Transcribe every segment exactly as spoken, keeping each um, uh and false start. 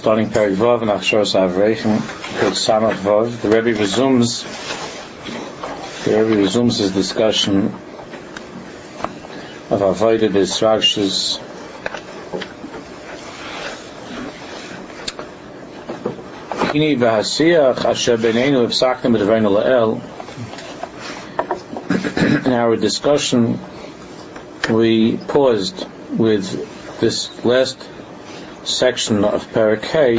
starting Perek Vav and Achsharos Avreichim, Perek Samach Vav. The Rebbe resumes. The Rebbe resumes his discussion of Avodah B'Yisragshus. Kini B'Hasiyach Asher B'Neinu V'Saknem B'Dvareinu La'el. In our discussion, we paused with this last section of Perek Hey.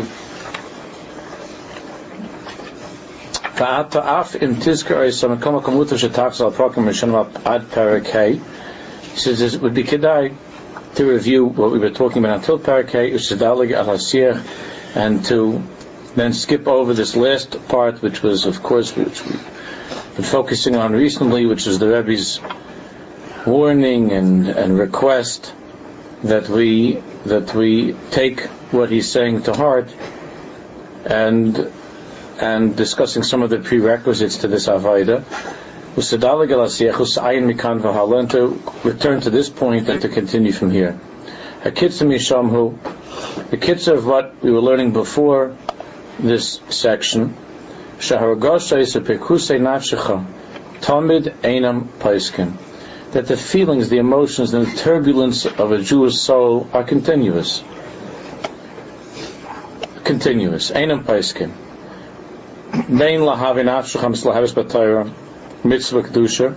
He says it would be kedai to review what we were talking about until Perek Hey, and to then skip over this last part, which was, of course, which we've been focusing on recently, which is the Rebbe's warning and, and request that we that we take what he's saying to heart, and and discussing some of the prerequisites to this avodah, and to return to this point and to continue from here. The kitzur of what we were learning before this section, that the feelings, the emotions, and the turbulence of a Jewish soul are continuous. Continuous. Einam paiskin. Bein lahavin afshacham slahavis b'Torah mitzvah kedusha.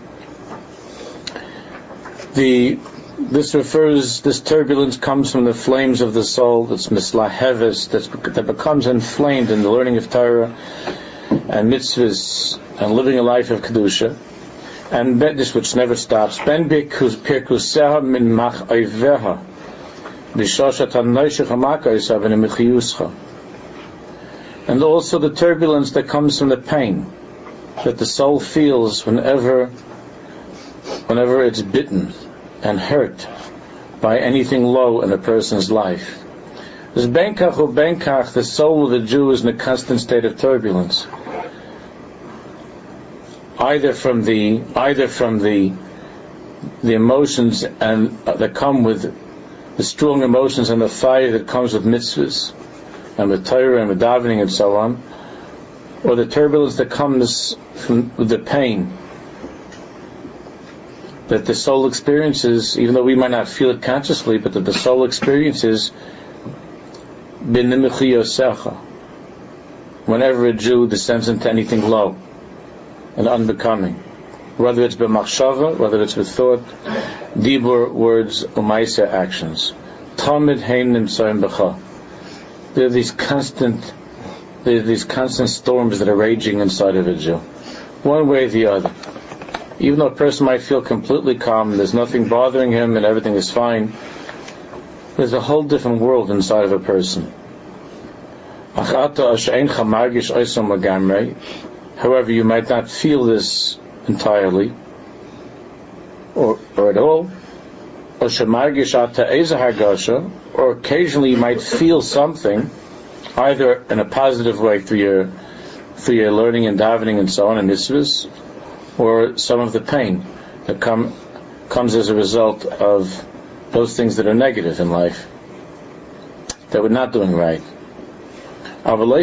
The this refers. This turbulence comes from the flames of the soul. That's mislahevis. That's that becomes inflamed in the learning of Torah and mitzvahs and living a life of kedusha. And this which never stops. Ben pirkuseha min mach oiveha b'shoshat hanoshech hamakos avin michiyuscha. And also the turbulence that comes from the pain that the soul feels whenever, whenever it's bitten and hurt by anything low in a person's life. This benkach u benkach, the soul of the Jew is in a constant state of turbulence. Either from the either from the the emotions and uh, that come with the strong emotions and the fire that comes with mitzvahs and with Torah and with davening and so on, or the turbulence that comes from with the pain that the soul experiences, even though we might not feel it consciously, but that the soul experiences whenever a Jew descends into anything low and unbecoming, whether it's b'machshava, whether it's with thought, dibur, words, umaisa, actions. Tamid hein nimtzaim b'cha. There are these constant, there are these constant storms that are raging inside of a Jew, one way or the other. Even though a person might feel completely calm, there's nothing bothering him and everything is fine, there's a whole different world inside of a person. However, you might not feel this entirely, or, or at all, or occasionally you might feel something, either in a positive way through your through your learning and davening and so on, and mitzvahs, or some of the pain that come comes as a result of those things that are negative in life, that we're not doing right. There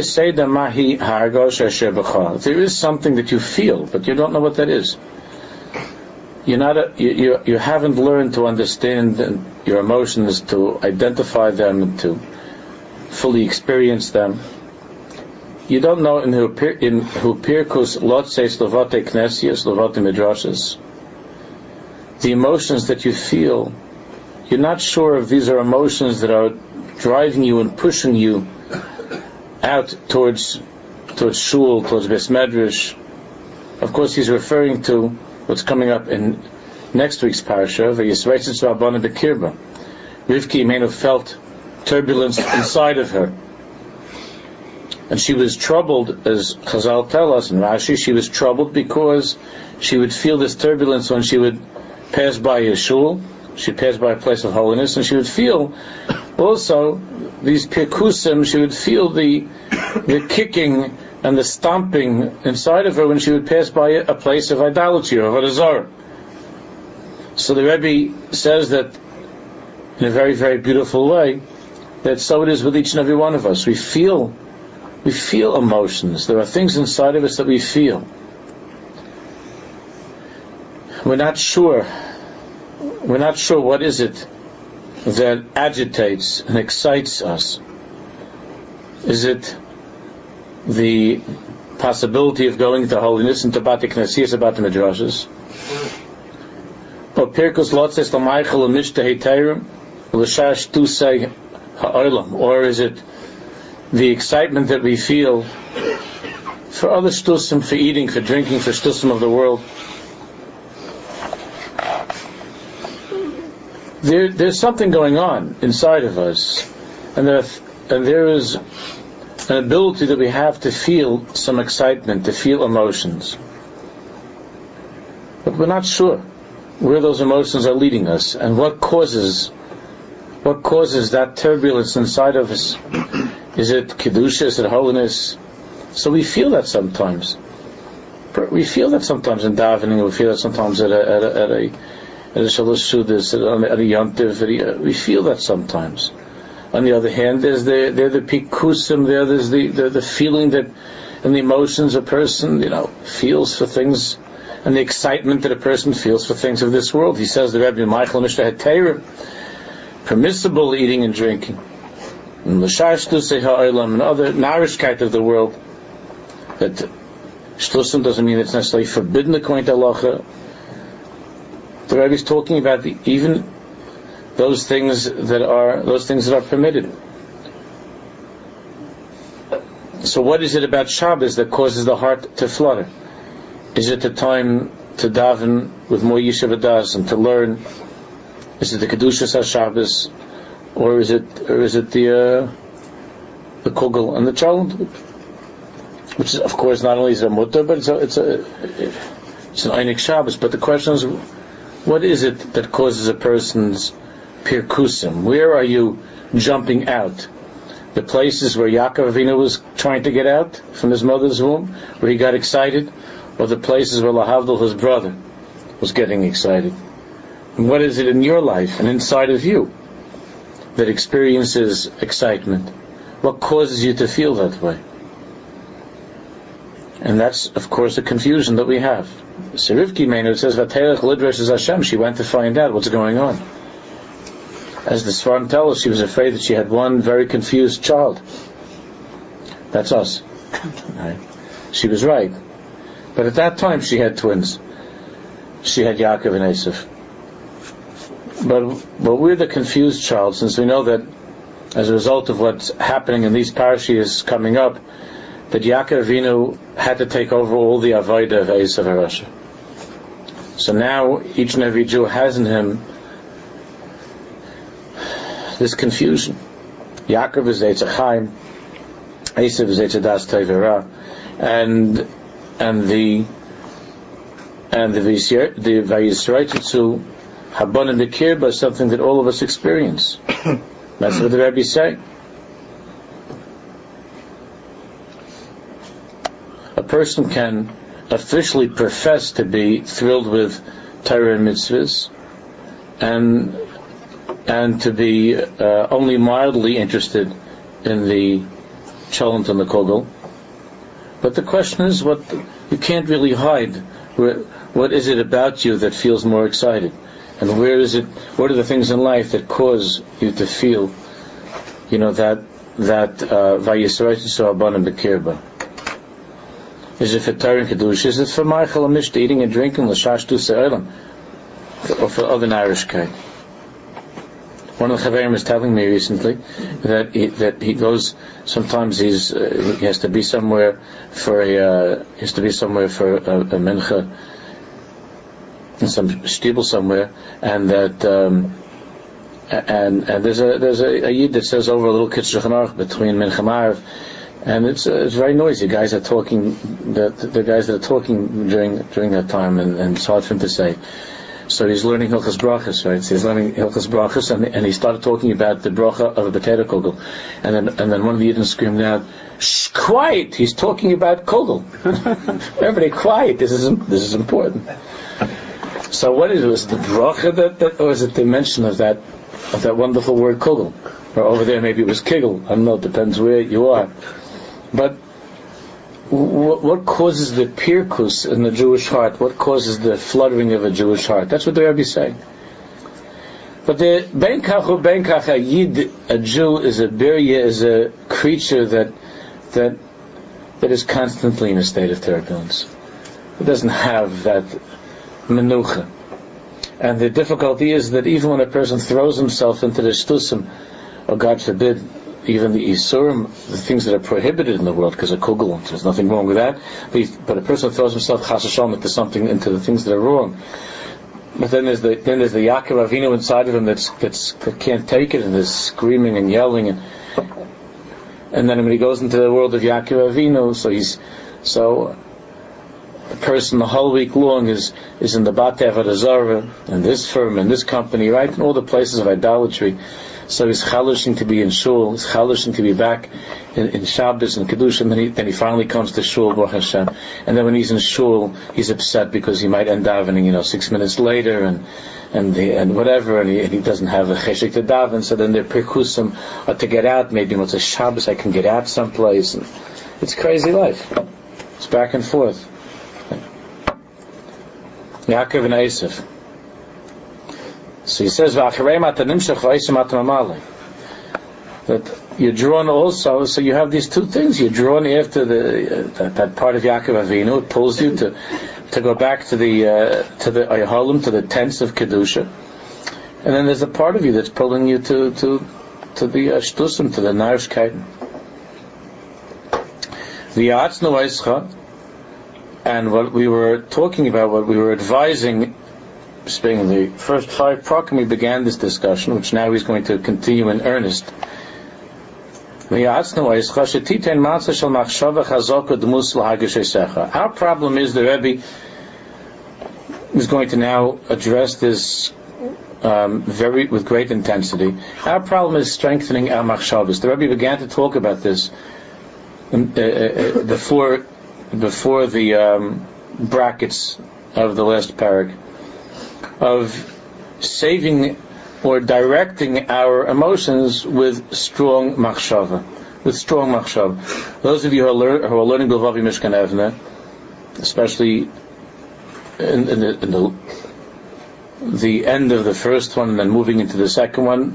is something that you feel, but you don't know what that is. You're not a, you, you you haven't learned to understand your emotions, to identify them, and to fully experience them. You don't know in who in who pirkus lotseis lovate knesias lovate midrashas. The emotions that you feel, you're not sure if these are emotions that are driving you and pushing you out towards towards shul, towards Beis Medrash. Of course, he's referring to what's coming up in next week's parasha. V'yisreitzes v'abana b'kirba. Rivki Imenu felt turbulence inside of her, and she was troubled, as Chazal tell us in Rashi. She was troubled because she would feel this turbulence when she would pass by a shul. She passed by a place of holiness, and she would feel also these pirkusim. She would feel the the kicking and the stomping inside of her when she would pass by a place of idolatry or avodah zarah. So the Rebbe says that in a very, very beautiful way, that so it is with each and every one of us. We feel, we feel emotions. There are things inside of us that we feel. We're not sure. We're not sure what is it that agitates and excites us. Is it the possibility of going to holiness and to Bati Knasiyas, about the Midrashas? Or Pirkus Lotzes Lamaychel Mishteh Teirim L'Shash Tusei Ha'olam? Or is it the excitement that we feel for other shtusim, for eating, for drinking, for shtusim of the world? There, there's something going on inside of us, and there, and there is an ability that we have to feel some excitement, to feel emotions. But we're not sure where those emotions are leading us, and what causes, what causes that turbulence inside of us. Is it kedusha? Is it holiness? So we feel that sometimes. We feel that sometimes in davening. We feel that sometimes at a, at a, at a At a shalosh shudas, at a yontiv, we feel that sometimes. On the other hand, there's the there the pikusim, there there's the, the the feeling that, and the emotions a person, you know, feels for things, and the excitement that a person feels for things of this world. He says the Rebbe Michael Mishnah Hatayrim, permissible eating and drinking, and l'shash tusei ha'olam, and other narishkeit of the world. That shtusim doesn't mean it's necessarily forbidden according to halacha. The Rebbe is talking about the, even those things that are those things that are permitted. So, what is it about Shabbos that causes the heart to flutter? Is it the time to daven with more yeshiva das and to learn? Is it the kedushas HaShabbos, or is it or is it the uh, the kugel and the cholent, which is, of course, not only is a mutter, but it's a, it's a it's an einik Shabbos. But the question is, what is it that causes a person's pirkusim? Where are you jumping out? The places where Yaakov Avinu was trying to get out from his mother's womb, where he got excited, or the places where Lahavdil, his brother, was getting excited? And what is it in your life and inside of you that experiences excitement? What causes you to feel that way? And that's, of course, a confusion that we have. So Rivki Meinu, it says, Vaterech Lidrash is Hashem. She went to find out what's going on. As the Svarim tell us, she was afraid that she had one very confused child. That's us. Right? She was right. But at that time, she had twins. She had Yaakov and Esav. But, but we're the confused child, since we know that as a result of what's happening in these parashiyos coming up, that Yaakov Avinu had to take over all the avodah of Esav HaRasha. So now each and every Jew has in him this confusion. Yaakov is Eitz Chaim, Esav is Eitz Das Tevera, and and the and the Vayisrael the Vayisrael Habanim B'Kirba is something that all of us experience. That's what the Rebbe is saying. A person can officially profess to be thrilled with Torah and mitzvahs, and and to be uh, only mildly interested in the cholent and the kugel. But the question is, what you can't really hide. Where, what is it about you that feels more excited, and where is it? What are the things in life that cause you to feel, you know, that that vayisrael abanim b'kirba? Is it for Torah and Kedusha? Is it for Michael Amish, eating and drinking, l'shash tusei ha'olam, or for other narishkeit? One of the Chaverim was telling me recently that he, that he goes. Sometimes he's uh, he has to be somewhere for a uh, he has to be somewhere for a, a mincha in some shtibel somewhere, and that um, and and there's a there's a, a yid that says over a little Kitzur Chanarch between mincha ma'ariv. And it's uh, it's very noisy. Guys are talking. The, the guys that are talking during during that time, and, and it's hard for him to say. So he's learning Hilchas Brachas, right? So he's learning Hilchas Brachas, and, and he started talking about the bracha of a potato kugel, and then and then one of the Yidden screamed out, "Shh, quiet! He's talking about kugel." Everybody, quiet! This is this is important. So what is it? Was it the bracha that, that, or was it the mention of that of that wonderful word kugel. Or over there maybe it was kigel. I don't know, it depends where you are. But what, what causes the pirkus in the Jewish heart? What causes the fluttering of a Jewish heart? That's what the Rebbe is saying. But the ben kachu ben kach, a yid, a Jew, is a birya, is a creature that that that is constantly in a state of turbulence. It doesn't have that menucha. And the difficulty is that even when a person throws himself into the shtusim, or God forbid, even the isurim, the things that are prohibited in the world, because of kugel, there's nothing wrong with that. But, he, but a person throws himself chas v'shalom into something, into the things that are wrong. But then there's the then there's the Yaakov Avinu inside of him that's that's that can't take it and is screaming and yelling, and and then when he goes into the world of Yaakov Avinu, so he's so the person the whole week long is is in the Batei Avodah Zarah and this firm and this company, right, in all the places of idolatry. So he's chalishing to be in shul, he's chalishing to be back in, in Shabbos and Kedusha, and then he, then he finally comes to shul, Baruch Hashem. And then when he's in shul, he's upset because he might end davening, you know, six minutes later, and and the, and whatever, and he, and he doesn't have a cheshek to daven. So then they're perkusim, or to get out. Maybe when it's a Shabbos, I can get out someplace. And it's crazy life. It's back and forth. Yaakov and Esav. So he says, that you're drawn also, so you have these two things. You're drawn after the uh, that, that part of Yaakov Avinu. It pulls you to to go back to the uh, to the Ayaholim, to the tents of Kedusha. And then there's a part of you that's pulling you to to to the uh, Shtusim, to the Narishkeiten. The Atznu Eischa, and what we were talking about, what we were advising, speaking the first five prakim, we began this discussion, which now he's going to continue in earnest. Our problem is the Rebbe is going to now address this um, very with great intensity. Our problem is strengthening our machshavas. The Rebbe began to talk about this um, uh, uh, before before the um, brackets of the last parak, of saving or directing our emotions with strong machshava, with strong machshava. Those of you who are, lear- who are learning Bilvavi Mishkan Evne, especially in, in, the, in the, the end of the first one and then moving into the second one,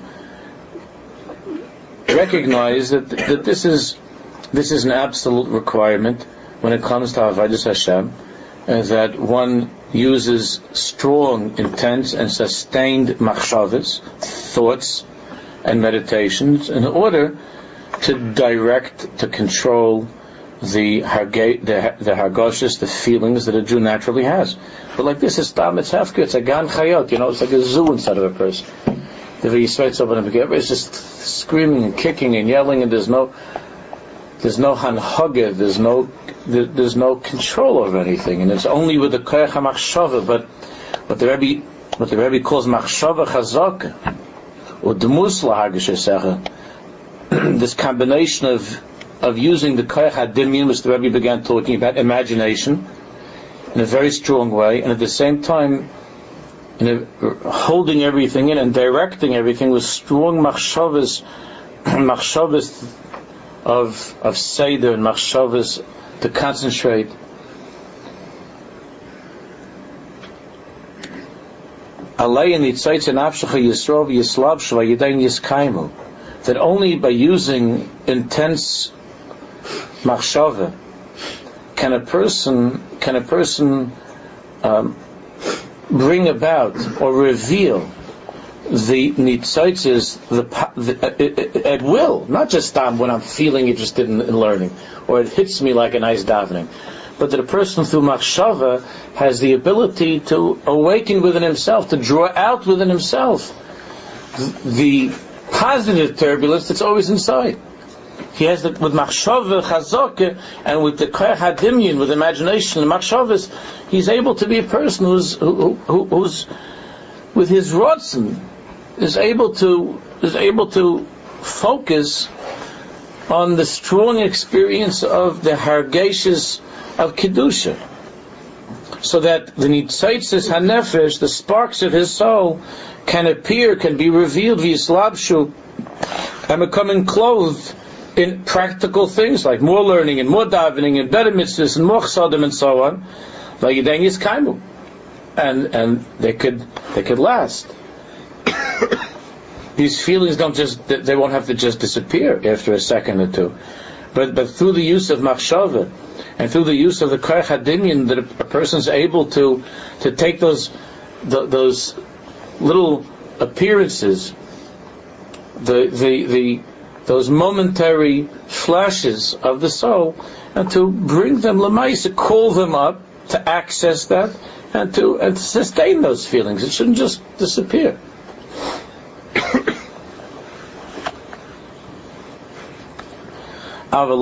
recognize that that this is this is an absolute requirement when it comes to Avodas Hashem, and that one uses strong, intense, and sustained machshavas, thoughts, and meditations in order to direct, to control the harge, the, the hargoshes, the feelings that a Jew naturally has. But like this is Stam Mitzvah, it's a gan chayot, you know, it's like a zoo inside of a person. The V'yisrael Tzobah Nebegever is just screaming and kicking and yelling, and there's no, there's no hanhaga, there's no, there, there's no control over anything, and it's only with the koyach hamachshava. But what the Rebbe, what the Rebbe calls machshava chazaka, or demus lahagishesecha, this combination of of using the koyach hadimyon, which the Rebbe began talking about, imagination, in a very strong way, and at the same time, in a, holding everything in and directing everything with strong machshavas, machshavas of of seder and machshavas to concentrate. That only by using intense machshava can a person can a person um, bring about or reveal the nitzotzes the, the, at will, not just um, when I'm feeling interested in, in learning, or it hits me like a nice davening, but that a person through machshava has the ability to awaken within himself, to draw out within himself the positive turbulence that's always inside. He has that with machshava chazaka, and with the koyach hadimyon, with imagination and machshavas, he's able to be a person who's who, who, who's with his rotzen is able to is able to focus on the strong experience of the hargeshes of kedusha. so that the nitzaitzis hanefesh, the sparks of his soul, can appear, can be revealed v'yislabshu, and becoming clothed in practical things like more learning and more davening and better mitzvahs and more chsadim and so on, like yidengis kaimu, and and they could they could last. These feelings don't just they won't have to just disappear after a second or two, but but through the use of machshava and through the use of the koach hadinyan, that a, a person's able to to take those the, those little appearances, the the the those momentary flashes of the soul, and to bring them lemaisa, call them up, to access that, and to and to sustain those feelings. It shouldn't just disappear. The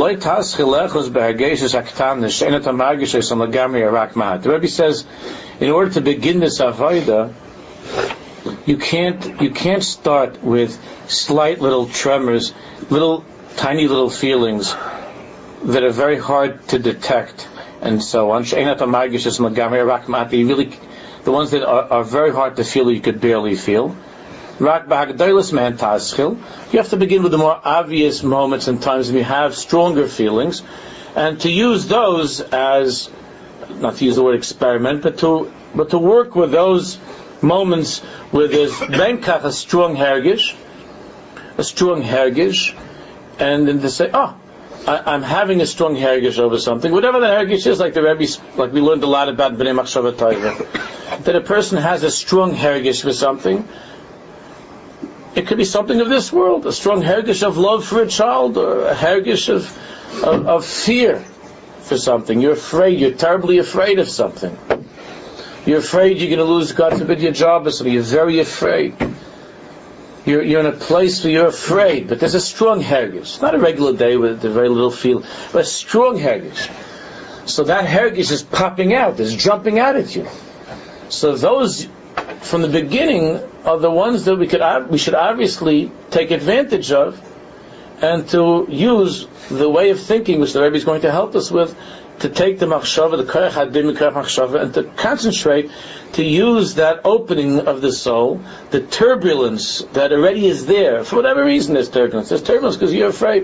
Rebbe says, in order to begin this avodah, you can't you can't start with slight little tremors, little tiny little feelings that are very hard to detect, and so on. You really, the ones that are, are very hard to feel, you could barely feel. You have to begin with the more obvious moments and times when you have stronger feelings, and to use those as, not to use the word experiment, but to but to work with those moments where there's benkach, a strong hergish, a strong hergish, and then to say, oh, I, I'm having a strong hergish over something, whatever the hergish is, like the Rebbe, like we learned a lot about Bnei Machshava Taiva, that a person has a strong hergish for something. It could be something of this world, a strong hergish of love for a child, or a hergish of, of, of fear for something. You're afraid, you're terribly afraid of something. You're afraid you're going to lose, God forbid, your job or something. You're very afraid. You're, you're in a place where you're afraid, but there's a strong hergish. Not a regular day with a very little feel, but a strong hergish. So that hergish is popping out, is jumping out at you. So those, from the beginning, are the ones that we could we should obviously take advantage of, and to use the way of thinking which the Rebbe is going to help us with, to take the machshava, the koach hadin, the koach machshava, and to concentrate, to use that opening of the soul, the turbulence that already is there. For whatever reason, there's turbulence. There's turbulence because you're afraid.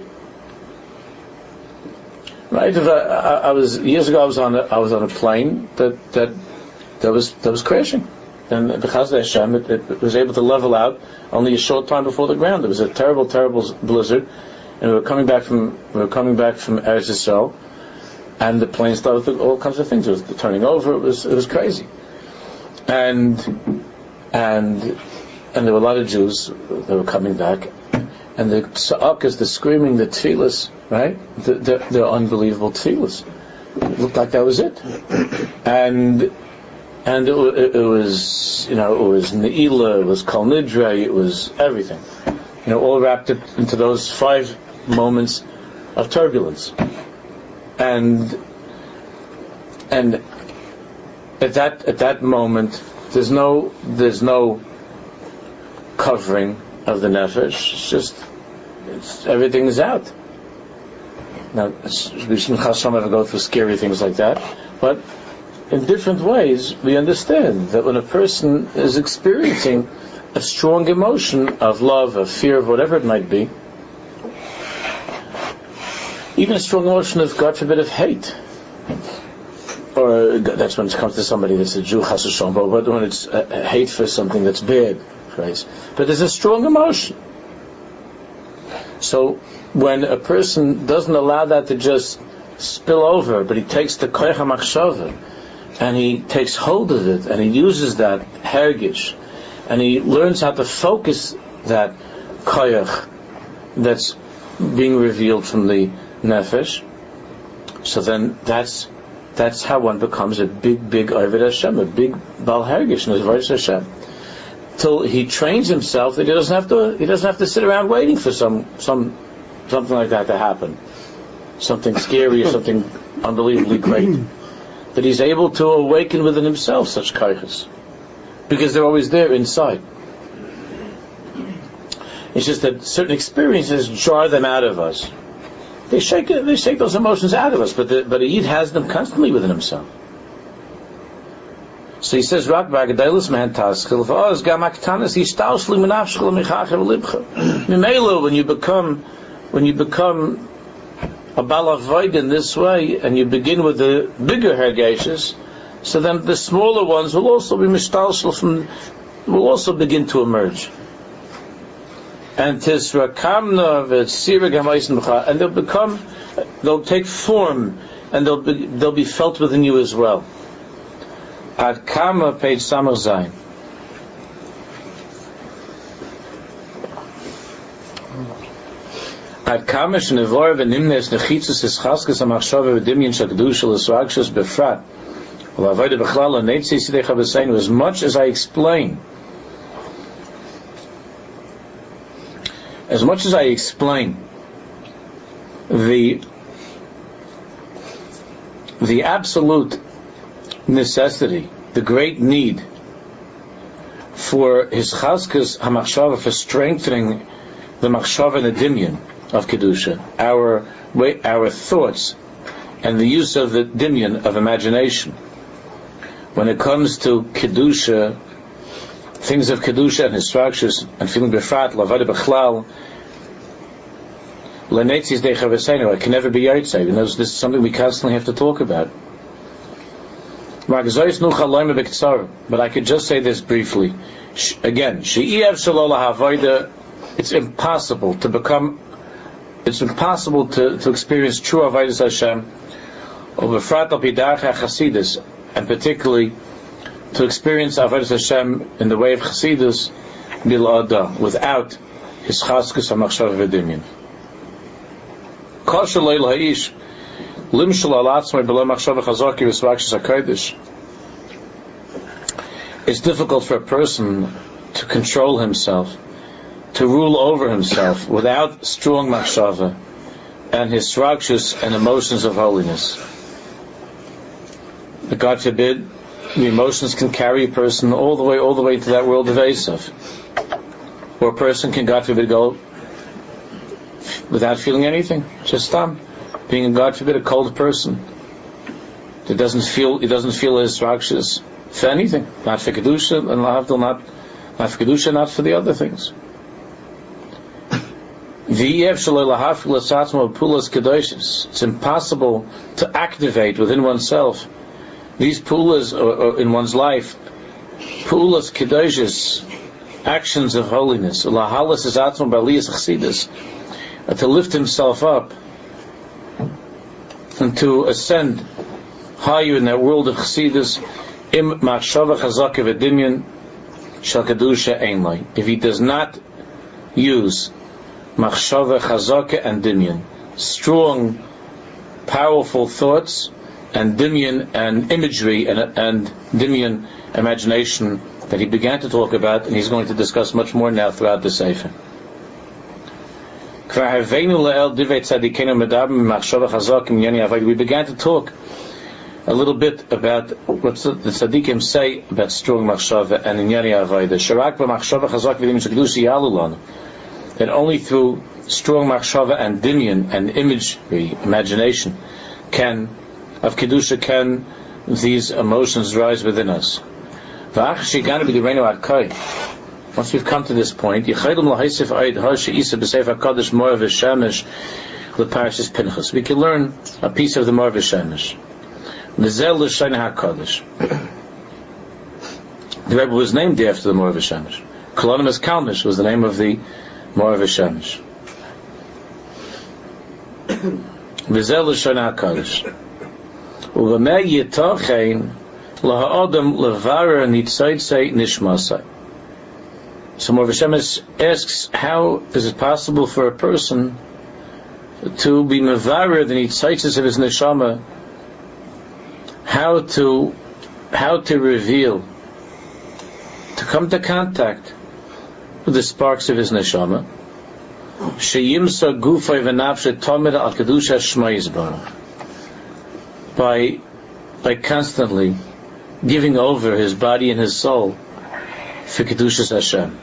Right? I, I, I was years ago. I was on a, I was on a plane that that that was that was crashing. And because of Hashem, it, it was able to level out only a short time before the ground. There was a terrible, terrible blizzard, and we were coming back from we were coming back from Eretz Yisrael, and the plane started with all kinds of things. It was turning over. It was it was crazy, and and and there were a lot of Jews that were coming back, and the tza'akas, the screaming, the tefillas, right? The, the, the unbelievable tefillas. It looked like that was it, and. And it, it, it was, you know, it was Ne'ilah, it was Kol Nidre, it was everything. You know, all wrapped up into those five moments of turbulence. And, and at that, at that moment, there's no, there's no covering of the nefesh. It's just, it's, everything is out. Now, we shouldn't ever go through scary things like that, but in different ways, we understand that when a person is experiencing a strong emotion of love, of fear, of whatever it might be, even a strong emotion of, God forbid, of hate, or that's when it comes to somebody that's a Jew, chas v'shalom, but when it's a, a hate for something that's bad, right? But there's a strong emotion. So when a person doesn't allow that to just spill over, but he takes the koach hamachshava, and he takes hold of it, and he uses that hergish, and he learns how to focus that koach that's being revealed from the nefesh. So then that's that's how one becomes a big, big Oved Hashem, a big Bal Hergish in his voice Hashem. Till he trains himself that he doesn't have to he doesn't have to sit around waiting for some some something like that to happen, something scary or something unbelievably great. That he's able to awaken within himself such koachos, because they're always there inside. It's just that certain experiences jar them out of us. They shake they shake those emotions out of us, but the, but a Yid has them constantly within himself. So he says, "Rak ba'gedailus man taskil v'oz gam aktanis yishtausli minafshchel michacher libcha." Mimelo, when you become, when you become a balach void in this way, and you begin with the bigger hergeshes, so then the smaller ones will also be mishtalshel from, will also begin to emerge. And tisrakamna v'tzira gamaysin b'cha, and they'll become, they'll take form, and they'll be, they'll be felt within you as well. Ad Kama, page Samar Zayin. Ad Kama shenevor v'nimnes nechitzes eschaskas hamachshava v'dimyin shakdusha l'sragshas befrat v'avoda b'chlal l'neitzi sidecha b'seinu. As much as I explain, as much as I explain the the absolute necessity, the great need for his chazkas hamachshava, for strengthening the machshava and the dimyon of kedusha, our our thoughts, and the use of the dimyon of imagination. When it comes to kedusha, things of kedusha and his structures, and feeling befrat lavada b'chlal, l'neitziz decha v'seinu, it can never be yaitzei. You know, this is something we constantly have to talk about. But I could just say this briefly. Again, it's impossible to become, it's impossible to, to experience true avodas Hashem, and particularly to experience avodas Hashem in the way of Chassidus without his chaskus hamachshava v'dimyon. It's difficult for a person to control himself, to rule over himself without strong machshava and his structures and emotions of holiness. But God forbid, the emotions can carry a person all the way, all the way to that world of Esav. Or a person can, God forbid, go without feeling anything, just stop. Being, God forbid, a cold person that doesn't feel, he doesn't feel his structures for anything, not for kedusha, and lahavdil, not not for kedusha, not for the other things. It's impossible to activate within oneself these pulas or, or in one's life, pulas kedoshis, actions of holiness, lahalas is atzmo b'aliyas chassidus, to lift himself up and to ascend higher in that world of chassidus. Im machshava chazaka v'dimyon shel kedusha ein lai. If he does not use machshava chazaka and dimyon, strong, powerful thoughts, and dimyon and imagery and, and dimyon imagination that he began to talk about, and he's going to discuss much more now throughout the Sefer. We began to talk a little bit about what the tzaddikim say about strong machshava and inyani avodah. That only through strong machshava and dimyon and imagery, imagination, can of kedusha can these emotions rise within us. Once we've come to this point, we can learn a piece of the Mor V'Shemesh. The Rebbe was named after the Mor V'Shemesh. Kolonimus Kalmish was the name of the Mor V'Shemesh. V'zel l'shon ha'kadosh. U'v'mei yitochein laha'odam levarer nitzotzei nishmasai. So Mor V'Shemesh asks, how is it possible for a person to be mevarer the nitzotzes of his neshama? How to, how to reveal, to come to contact with the sparks of his neshama. Sheyimsa gufay v'nafshe tomer al kedusha shma yisbarach. By, by constantly giving over his body and his soul for kedushas Hashem.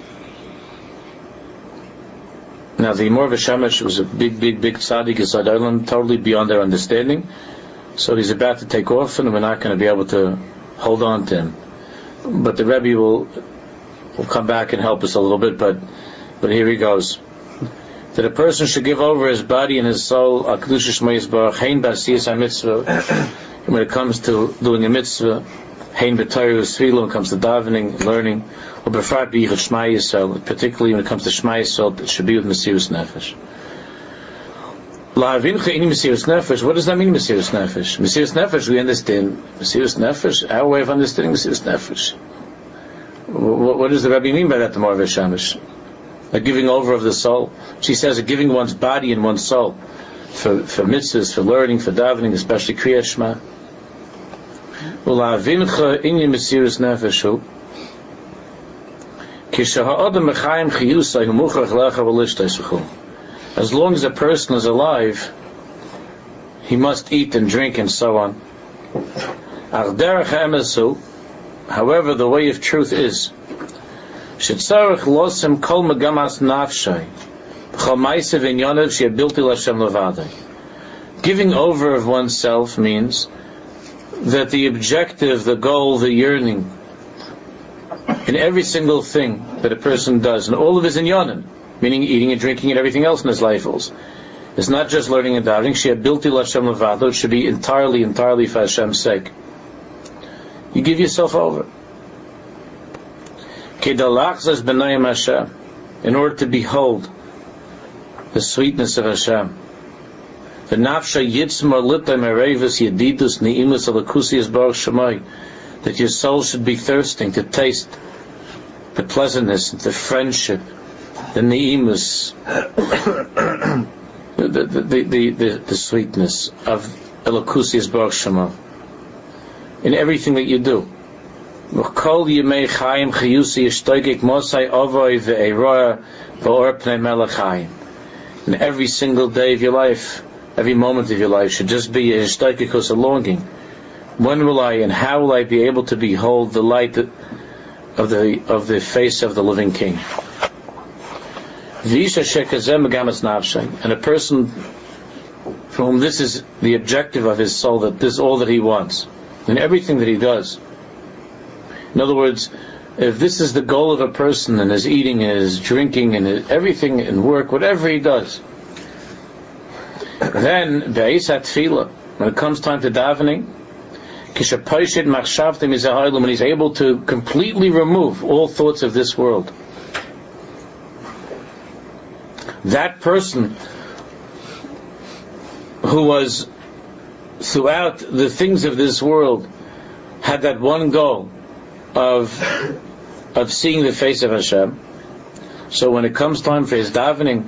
Now the Mor V'Shemesh was a big, big, big tzaddik, Yesod Olam, totally beyond our understanding. So he's about to take off, and we're not going to be able to hold on to him. But the Rebbe will will come back and help us a little bit. But but here he goes. That a person should give over his body and his soul when it comes to doing a mitzvah, when it comes to davening, learning, particularly when it comes to Shema Yisrael, it should be with Mesirus Nefesh. What does that mean, Mesirus Nefesh? Mesirus Nefesh, we understand. Mesirus Nefesh, our way of understanding Mesirus Nefesh. What, what does the Rebbe mean by that, the Moreh Shamish? A giving over of the soul. She says a giving one's body and one's soul for, for mitzvahs, for learning, for davening, especially Kriyat Shema. Ula'avincha inyan Mesirus Nefesh hu kishaha'adam mechayim chiyusay hu muchrach lecha v'lishtay. As long as a person is alive, he must eat and drink and so on. However, the way of truth is, giving over of oneself means that the objective, the goal, the yearning in every single thing that a person does, and all of his inyanim, meaning eating and drinking and everything else in his life, it's not just learning and davening. It should be entirely, entirely for Hashem's sake. You give yourself over. In order to behold the sweetness of Hashem. That your soul should be thirsting to taste the pleasantness, the friendship, the ni'imus, the, the, the, the, the, the sweetness of Elokusi Yisbarach Shema in everything that you do. In every single day of your life, every moment of your life should just be a shtoikikos, a longing. When will I and how will I be able to behold the light of the of the face of the living King? And a person for whom this is the objective of his soul, that this is all that he wants in everything that he does. In other words, if this is the goal of a person in his eating and his drinking and his everything in work, whatever he does, then be'isat tefillah, when it comes time to davening, when he's able to completely remove all thoughts of this world, that person who was throughout the things of this world had that one goal of of seeing the face of Hashem. So when it comes time for his davening,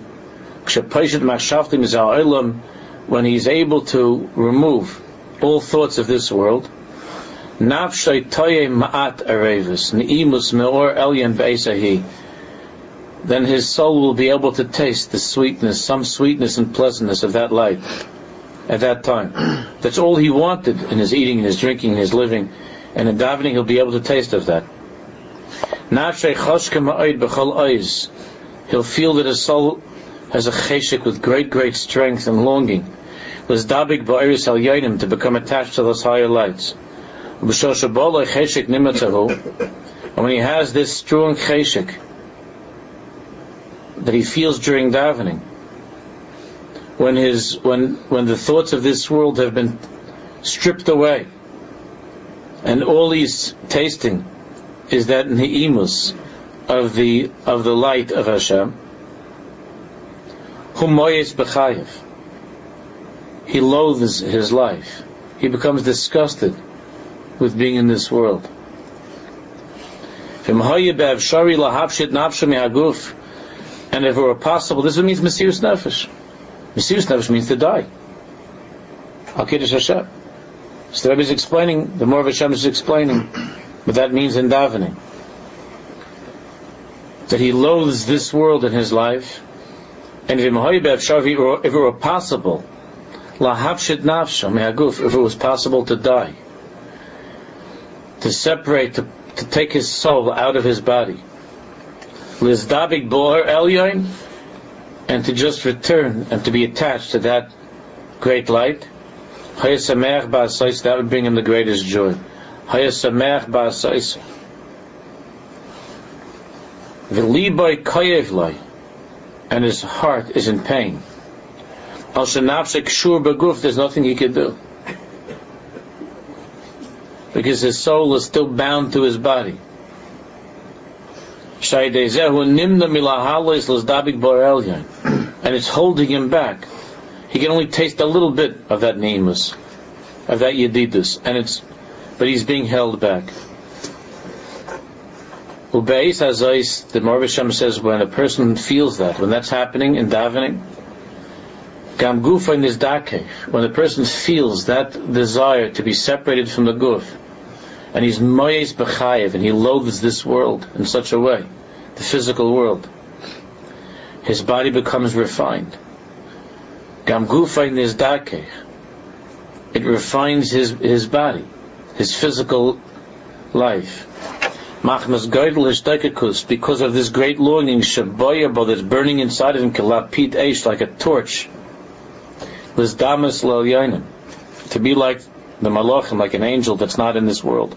when he's able to remove all thoughts of this world, then his soul will be able to taste the sweetness, some sweetness and pleasantness of that light at that time. That's all he wanted in his eating, in his drinking, in his living, and in davening he'll be able to taste of that. He'll feel that his soul has a cheshik with great, great strength and longing, to become attached to those higher lights. And when he has this strong cheshik that he feels during davening, when his when when the thoughts of this world have been stripped away, and all he's tasting is that ni'imus of the of the light of Hashem, humoyes b'chayev, he loathes his life. He becomes disgusted with being in this world. And if it were possible, this means Mesirus Nefesh. Mesirus Nefesh means to die. Al Kiddush Hashem. So the Rebbe is explaining, the Moreh Hashem is explaining what that means in davening. That he loathes this world in his life, and if it were possible, if it was possible to die, to separate, to, to take his soul out of his body, and to just return and to be attached to that great light, that would bring him the greatest joy. Hayasamech ba'asais. V'libai kayev lai, and his heart is in pain. Al shenafshe kshur beguf, there's nothing he can do, because his soul is still bound to his body. Shaidezehu nimna milahalis l'zdabik bar elyon, and it's holding him back. He can only taste a little bit of that neimus, of that yedidus, and it's, but he's being held back. Ubeis hazais, the Morvisham says, when a person feels that, when that's happening in davening, gam gufa nizdakeh, when the person feels that desire to be separated from the guf, and he's moyes b'chayev, and he loathes this world in such a way, the physical world, his body becomes refined. Gam gufa nizdakeh, it refines his his body, his physical life. Machmas Geidel Hishtakekus, because of this great longing, Shaboyabo, that's burning inside of him, Kelapit Eish, like a torch, Lizdamas L'Elyonim, to be like the Malachim, like an angel that's not in this world.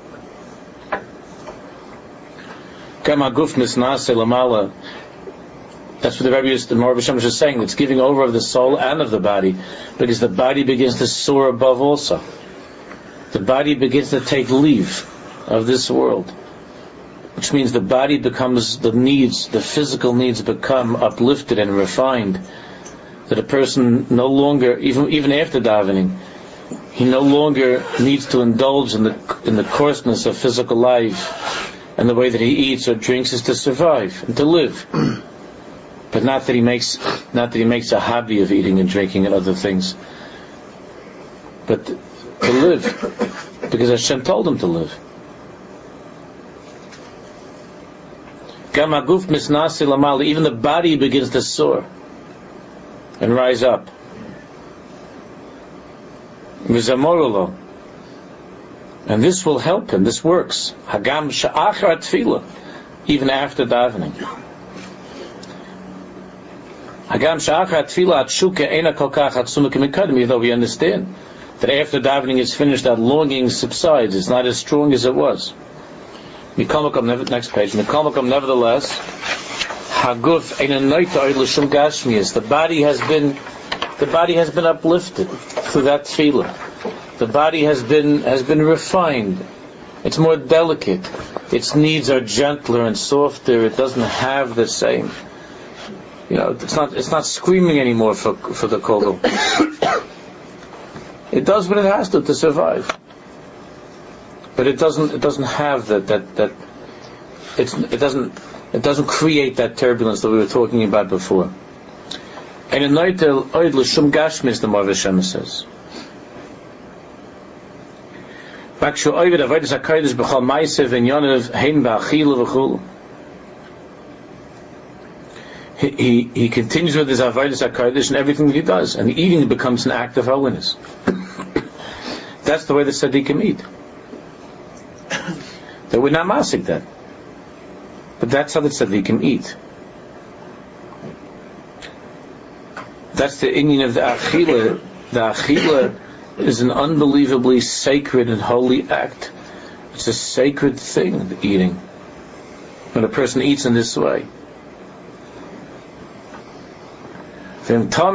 Kamaguf Misnase Lamala, that's what the Rebbe is, the Morah B'Shem is saying, it's giving over of the soul and of the body, because the body begins to soar above also. The body begins to take leave of this world, which means the body becomes, the needs, the physical needs become uplifted and refined, that a person no longer, even even after davening, he no longer needs to indulge in the in the coarseness of physical life, and the way that he eats or drinks is to survive and to live, but not that he makes not that he makes a hobby of eating and drinking and other things, but to live, because Hashem told him to live. Even the body begins to soar and rise up. And this will help him. This works. Hagam sha'achar tefillah, even after davening. Hagam sha'achar tefillah atshuka eina kol kach atzuma k'mikadim. Even though we understand that after davening is finished, that longing subsides. It's not as strong as it was. Next page. Nevertheless, Haguf l'shum gashmias. The body has been, the body has been uplifted through that tefillah. The body has been has been refined. It's more delicate. Its needs are gentler and softer. It doesn't have the same. You know, it's not it's not screaming anymore for for the kol. It does what it has to to survive. But it doesn't. It doesn't have that. That. That. It's. It doesn't. It doesn't create that turbulence that we were talking about before. And in Noitel Oid L'Shum Gashmis, the Morah B'Shem says, Bakshu Ovid Avodas HaKodesh B'Chol Ma'aseh V'Inyonav Hein Ba'Achila V'Chulu. He he he continues with his Avodas HaKodesh and everything that he does, and eating becomes an act of holiness. That's the way the tzaddikim eat. They would not masik that, but that's how the tzaddikim eat. That's the inyan of the achila. The achila is an unbelievably sacred and holy act. It's a sacred thing, the eating. When a person eats in this way, and if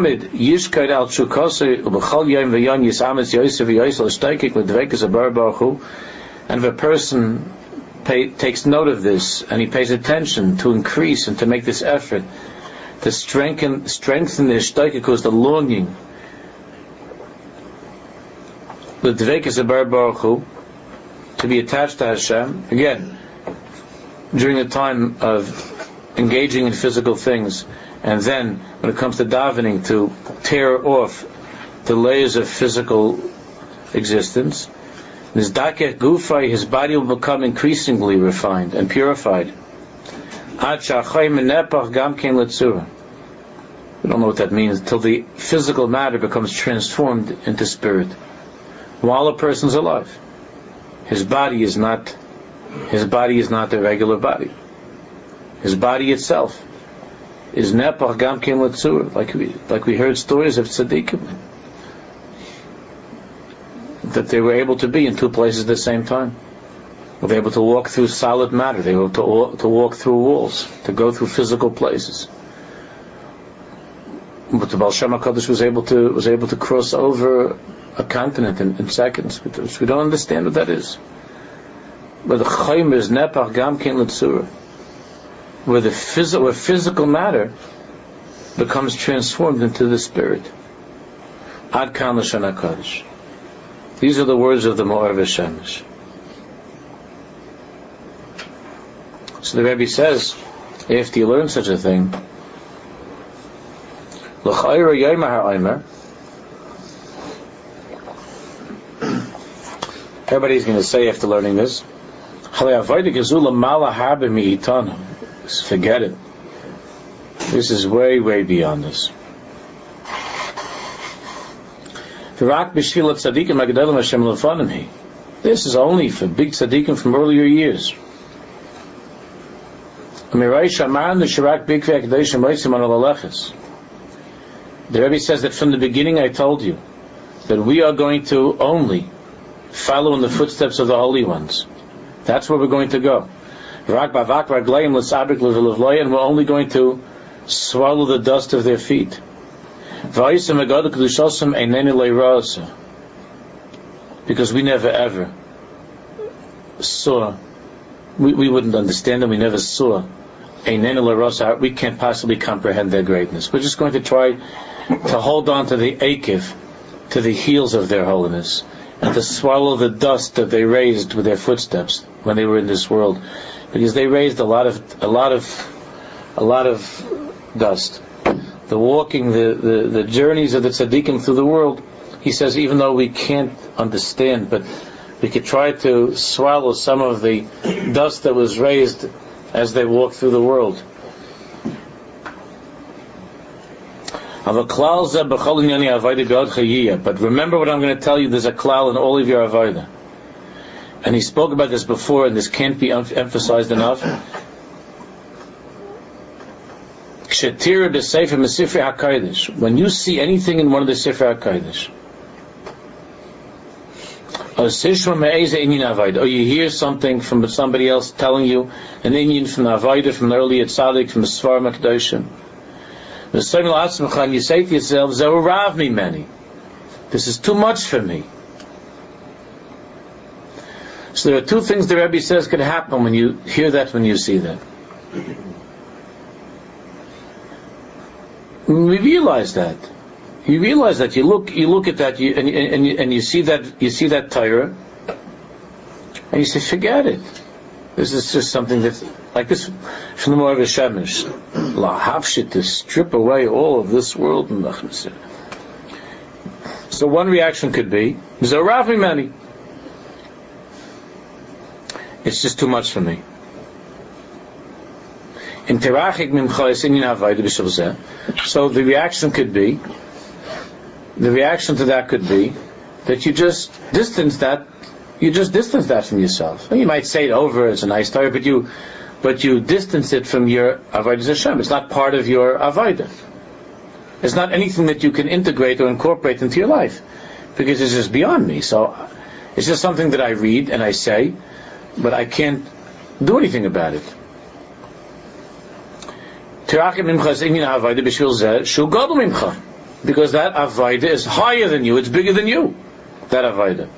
a person pay, takes note of this, and he pays attention to increase and to make this effort to strengthen strengthen the shtaikikus, the longing, the dveikus abar baruch hu, to be attached to Hashem, again, during the time of engaging in physical things, and then when it comes to davening, to tear off the layers of physical existence. His dakeh gufay, his body will become increasingly refined and purified. Ad sha'achayim menepach gam kein letzura. We don't know what that means, until the physical matter becomes transformed into spirit. While a person's alive, his body is not, his body is not the regular body. His body itself is nepach gam kein letzura, like we like we heard stories of tzaddikim, that they were able to be in two places at the same time. They're able to walk through solid matter. They're able to, to walk through walls, to go through physical places. But the Baal Shem HaKadosh was able to was able to cross over a continent in, in seconds. We don't understand what that is. But the Chayim is Nepach Gam Ken L'Tzura, where the phys- where physical matter becomes transformed into the spirit. Ad Kan L'Shan HaKadosh. These are the words of the Ma'or V'Shemesh. So the Rebbe says, after you learn such a thing, L'chayra Yomer HaOmer, everybody's going to say after learning this, forget it. This is way, way beyond this. This is only for big tzaddikim from earlier years. The Rebbe says that from the beginning I told you that we are going to only follow in the footsteps of the holy ones. That's where we're going to go. And we're only going to swallow the dust of their feet. Because we never ever saw, we, we wouldn't understand them, we never saw. We can't possibly comprehend their greatness. We're just going to try to hold on to the akiv, to the heels of their holiness, and to swallow the dust that they raised with their footsteps when they were in this world, because they raised a lot of a lot of a lot of dust. The walking, the, the, the journeys of the tzaddikim through the world, he says, even though we can't understand, but we could try to swallow some of the dust that was raised as they walked through the world. But remember what I'm going to tell you, there's a klal in all of your avodah. And he spoke about this before, and this can't be em- emphasized enough. When you see anything in one of the Sifrei HaKadosh, or you hear something from somebody else telling you, an Indian from the Avodah, from the early Tzaddik, from the Sfarim HaKadoshim, and you say to yourself, Zerav me many. This is too much for me. So there are two things the Rebbe says could happen when you hear that, when you see that. We realize that. You realize that. You look, you look at that, you, and, and, you, and you see that, you see that Torah, and you say, forget it. This is just something that's like this from the Ma'or V'Shemesh. Lahavshit, to strip away all of this world. So one reaction could be, Zorav mimeni. It's just too much for me. So the reaction could be, the reaction to that could be that you just distance that, you just distance that from yourself. You might say it over, it's a nice story, but you, but you distance it from your Avodah Hashem. It's not part of your Avodah. It's not anything that you can integrate or incorporate into your life, because it's just beyond me. So it's just something that I read and I say, but I can't do anything about it. Because that Avodah is higher than you, it's bigger than you, that Avodah.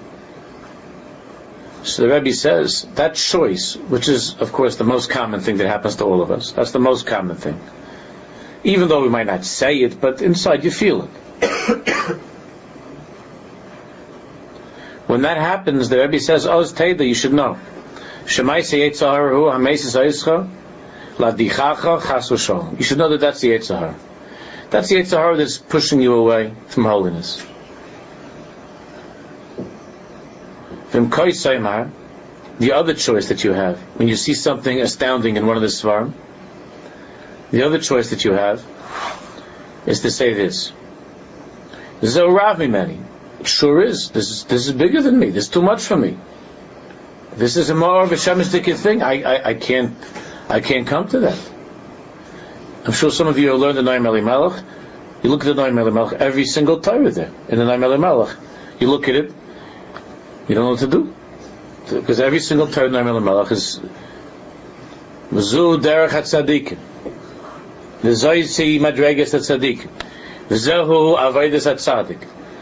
So the Rebbe says, that choice, which is, of course, the most common thing that happens to all of us, that's the most common thing. Even though we might not say it, but inside you feel it. When that happens, the Rebbe says, Oz Teda, you should know. Shemai Seyet Zaharu HaMesis Oizcha Ladichacha Chasu Shalom. You should know that that's the Yetzer Hara. That's the Yetzer Hara that's pushing you away from holiness. The other choice that you have, when you see something astounding in one of the Svarim, the other choice that you have is to say this. This is a Rav Mimeni. It sure is. This is this is bigger than me. This is too much for me. This is a more of a Shemistic thing. I, I I can't I can't come to that. I'm sure some of you have learned the Noam Elimelech. You look at the Noam Elimelech, every single Torah there in the Noam Elimelech. You look at it, you don't know what to do. because every single Torah Noam Elimelech is V'zu derech HaTzadik, V'zoytzi madreges HaTzadik, V'zehu avodas HaTzadik.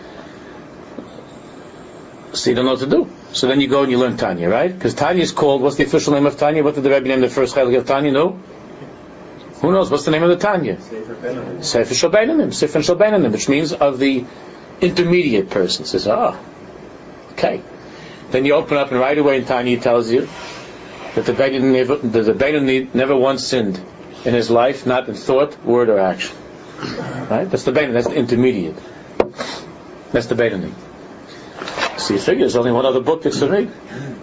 So you don't know what to do. So then you go and you learn Tanya, right? Because Tanya is called, what's the official name of Tanya? What did the Rebbe name the first Chaylik of Tanya? No? Who knows? What's the name of the Tanya? Sefer Shel Beinanim. Sefer Shel Beinanim, which means of the intermediate person. Says, ah, okay. Then you open up and right away in Tanya it tells you that the Beinanim never, that the Beinanim never once sinned in his life, not in thought, word, or action. Right? That's the Beinanim. That's the intermediate. That's the Beinanim. So you figure there's only one other book that's to read,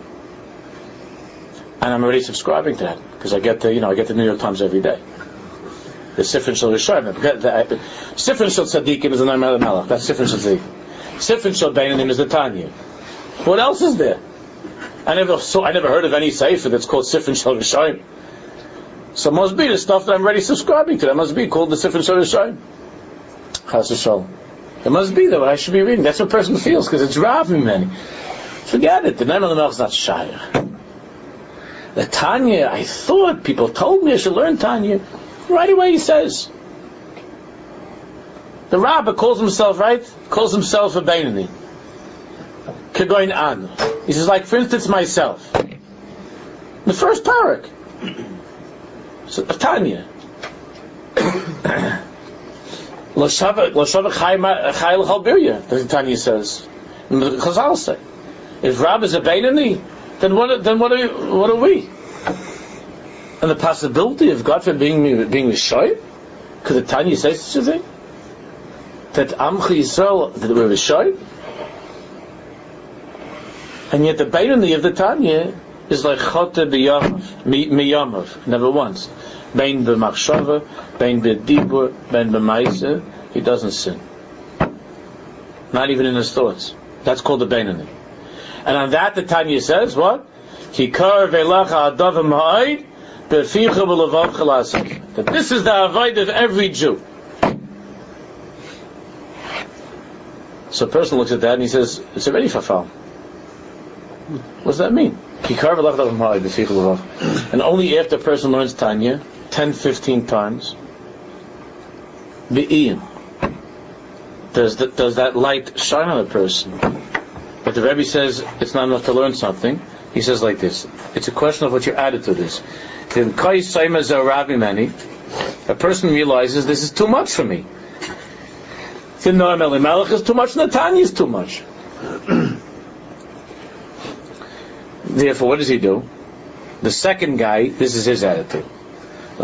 and I'm already subscribing to that because I get the, you know, I get the New York Times every day. The Sifrin Shel Yeshayim. Sifrin Shel Tzadikim is the Noam Elimelech. That's Sifrin Shel Tzadikim. Sifrin Shel Beinanim is the Tanya. What else is there? I never saw, I never heard of any sefer that's called Sifrin Shel Yeshayim. So it must be the stuff that I'm already subscribing to. That must be called the Sifrin Shel Yeshayim. Chas v'shalom. It must be that what I should be reading. That's what a person feels, because it's Rav Mimeni. Forget it. The Noam Elimelech is not Shayach. The Tanya, I thought, people told me I should learn Tanya. Right away he says. The Rabbah calls himself, right? Calls himself a Beinani. Kegoin An. He says, like, for instance, myself. The first parak. So, Tanya. Lo shavach chayil chalbirya, the Tanya says. And the Chazal say, if Rab is a Beinani, then what? Then what are what are we? And the possibility of God for being being Rishoyim, because the Tanya says such a thing, that Amcha Yisrael that we're Rishoyim, and yet the Beinani of the Tanya is like Chote Miyamav, never once. Bein b'machshava, bein b'dibur, bein b'maisa, he doesn't sin. Not even in his thoughts. That's called the Beinani. And on that the Tanya says, what? Kikar ve'lacha adav ha'id, be'ficha v'levav chalasik. That this is the avoid of every Jew. So a person looks at that and he says, it's already fafal. What does that mean? Kikar ve'lacha adav ha'id, be'ficha v'levav. And only after a person learns Tanya, ten, fifteen times, Be'iyim, does, the, does that light shine on a person. But the Rebbe says it's not enough to learn something. He says like this, it's a question of what your attitude is. A person realizes this is too much for me. The Noam Elimelech is too much, Netanya is too much. Therefore, what does he do? The second guy, this is his attitude. I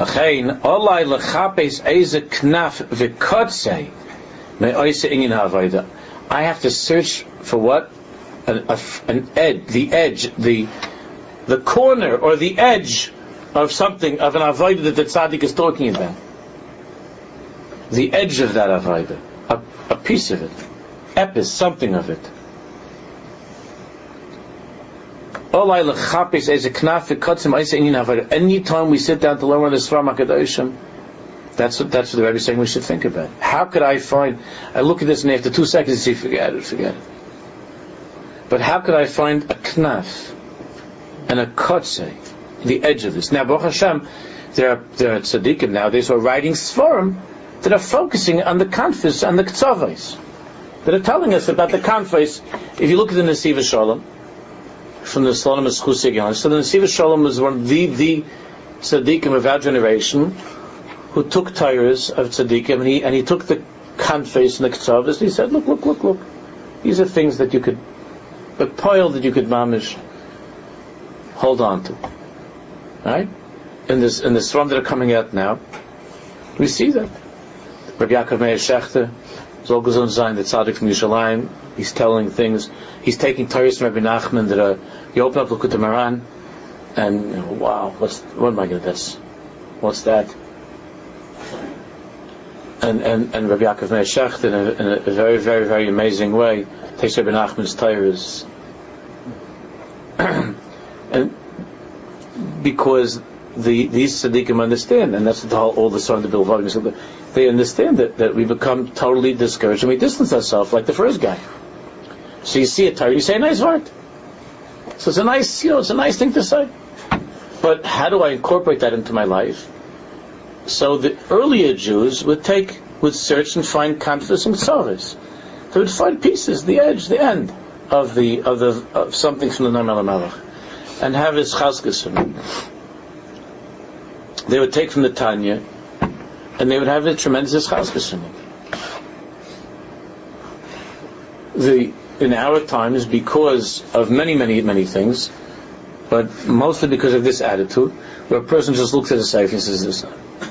have to search for what? An, a, an edge, the edge, the the corner or the edge of something, of an avodah that the tzaddik is talking about. The edge of that avodah, a, a piece of it, epis, something of it. Any time we sit down to learn the Sfarim HaKadoshim, that's what that's what the Rebbe is saying we should think about. How could I find? I look at this and after two seconds, I say, forget it, forget it. But how could I find a knaf and a kotze, the edge of this? Now, Baruch Hashem, there are there are tzaddikim nowadays who are writing Sfarim that are focusing on the kanfis and the ktsavos, that are telling us about the kanfis. If you look at the Nesiva Shalom from the Slonim Eschusig, so the Nesiva Shalom was one of the the tzaddikim of our generation who took tires of tzaddikim, and he and he took the kanfis and the ktsavos, and he said, look, look, look, look, these are things that you could. But pile that you could mamish hold on to, right? In this in the Sfarim that are coming out now, we see that Rabbi Yaakov Meir Shechter, Zol Gazon Zayin, the tzaddik from Yerushalayim, he's telling things. He's taking Torahs from Rabbi Nachman that are. You open up Likutei Moharan, and you know, wow, what's what am I going to this? What's that? And and and Rabbi Yaakov Meir Shechter in a, in a very very very amazing way takes Rabbi Nachman's Torahs, and because the these tzaddikim understand, and that's the whole, all the son of the Bilvadim, they understand that, that we become totally discouraged and we distance ourselves like the first guy. So you see a Torah, you say a nice word. So it's a nice, you know, it's a nice thing to say. But how do I incorporate that into my life? So the earlier Jews would take, would search and find confidence and service. They would find pieces, the edge, the end of the of the of something from the Noam Melech, and have his chazkas from it. They would take from the Tanya, and they would have a tremendous chazkas from it. The in our times, because of many, many, many things, but mostly because of this attitude, where a person just looks at a sefer and says this.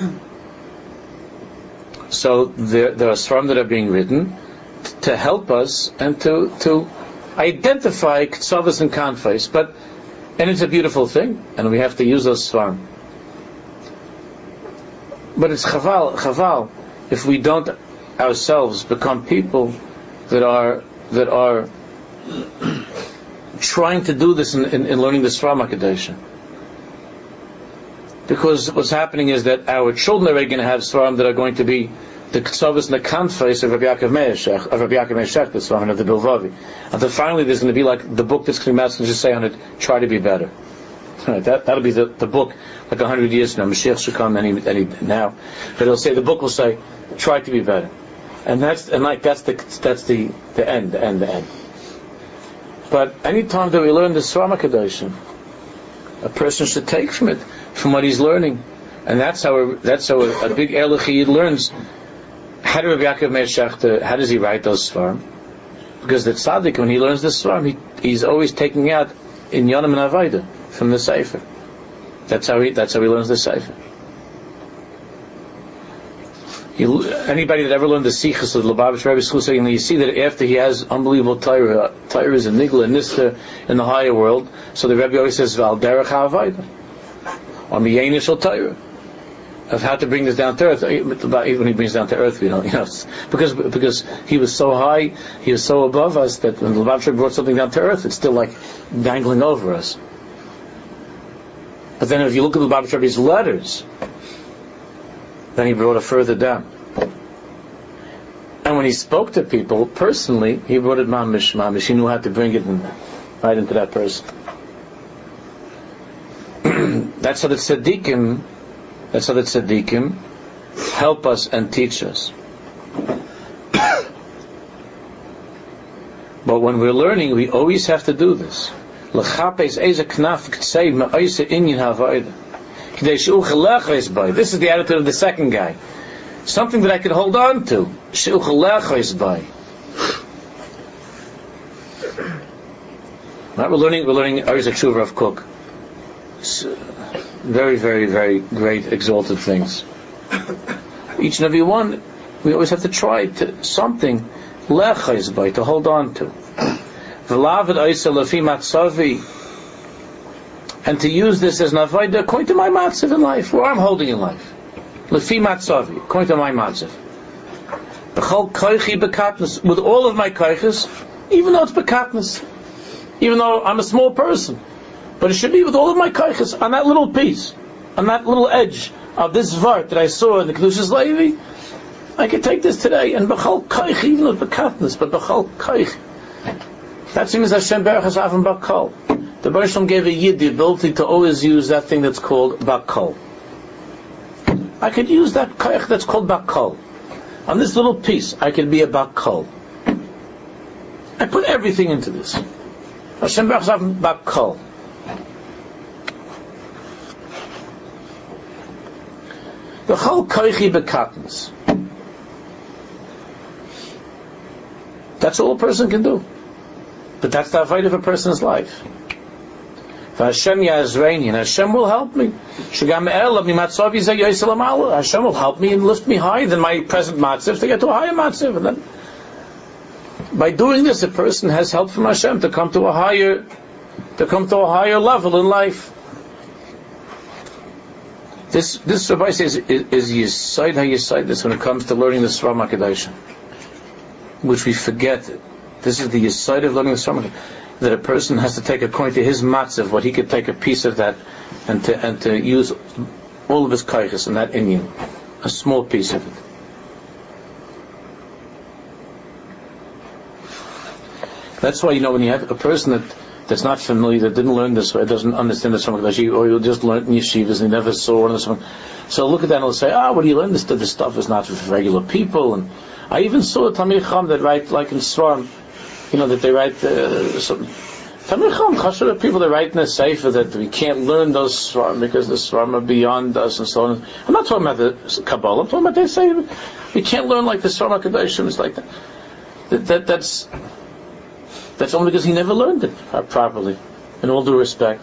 So there, there are svarim that are being written to help us and to to identify ktsavos and kanfos, but and it's a beautiful thing, and we have to use those svarim. But it's chaval, chaval, if we don't ourselves become people that are that are trying to do this in, in, in learning the Sfarim HaKadosh. Because what's happening is that our children are already going to have Sfarim that are going to be the Ktsavos and the Kanfos of Rabbi Yaakov Meir Shech, of Rabbi Yaakov Meir Shech, the Sfarim of the Bilvavi. Until finally there's going to be like the book that's coming out and just say on it, try to be better. Right, that, that'll be the, the book like a hundred years from now. Mashiach should come any, any now. But it'll say, the book will say, try to be better. And that's, and like, that's the, that's the, the end, the end, the end. But any time that we learn the Sfarim HaKadosh, a person should take from it, from what he's learning. And that's how a, that's how a, a big Erlich Yid learns. How do Rabbi Yaakov Meir Shechter, how does he write those Sfarim? Because the Tzaddik, when he learns the Sfarim, he, he's always taking out in Yonim and Avaida from the Sefer. That's how he, that's how he learns the Sefer. You, anybody that ever learned the Sichos of the Lubavitch Rebbe School, saying, you see that after he has unbelievable Torah, Torah is a nigla and Nista in the higher world, so the Rebbe always says, Val Derech HaAvayda, on the Yenish al Torah, of how to bring this down to earth. Even when he brings it down to earth, we don't, you know, because because he was so high, he was so above us that when the Lubavitch Rebbe brought something down to earth, it's still like dangling over us. But then if you look at the Lubavitch Rebbe's letters, then he brought it further down. And when he spoke to people personally, he brought it mamish, mamish. He knew how to bring it in, right into that person. That's how the tzaddikim, that's how the tzaddikim help us and teach us. But when we're learning, we always have to do this. This is the attitude of the second guy. Something that I could hold on to. Right, we're learning. We're learning Arizak Shuvah of Cook. Very, very, very great, exalted things. Each and every one, we always have to try to something lechayz to hold on to. And to use this as an avodah according to my matzav in life, where I'm holding in life. Lefi matzavi, according to my matzav. B'chol koichi bekatnus, with all of my koiches, even though it's bekatnus, even though I'm a small person, but it should be with all of my koiches, on that little piece, on that little edge of this vart that I saw in the Kedushas Levi, I could take this today, and b'chol koichi, even though it's bekatnus, but b'chol koichi. That seems Hashem Baruch Has Avon Bakol. The Baruch Shalom gave a Yid the ability to always use that thing that's called Bakol. I could use that koich that's called Bakol. On this little piece, I could be a Bakol. I put everything into this. Hashem Baruch Has Avon Bakol. The whole koichi bekatnus. That's all a person can do. But that's the avodah of a person's life. Hashem Yazreini, and Hashem will help me. Hashem will help me and lift me higher than my present matzav to get to a higher matzav. And then, by doing this, a person has help from Hashem to come to a higher, to come to a higher level in life. This, this Rabbi says, is, is Yesod HaYesod, this when it comes to learning the Sfarim HaKadosh, which we forget. This is the Yesod of learning the Sfarim HaKadosh. That a person has to take according to his matzav, what he could take a piece of that, and to and to use all of his kaiches in that inyan, a small piece of it. That's why, you know, when you have a person that that's not familiar, that didn't learn this, or doesn't understand the Swarma Kedoshim, or you just learned in yeshivas and he never saw one of the Swarma. So look at that and he'll say, ah, what do you learn? This, this stuff is not for regular people. And I even saw a Talmid Chacham that write, like in Svarm, you know, that they write uh, some Talmid Chacham, Chashudah people that write in a sefer that we can't learn those Svarm because the Svarm are beyond us and so on. I'm not talking about the Kabbalah, I'm talking about they say we can't learn like the Swarma Kedoshim. It's like that. That, that. That's that's only because he never learned it properly, in all due respect.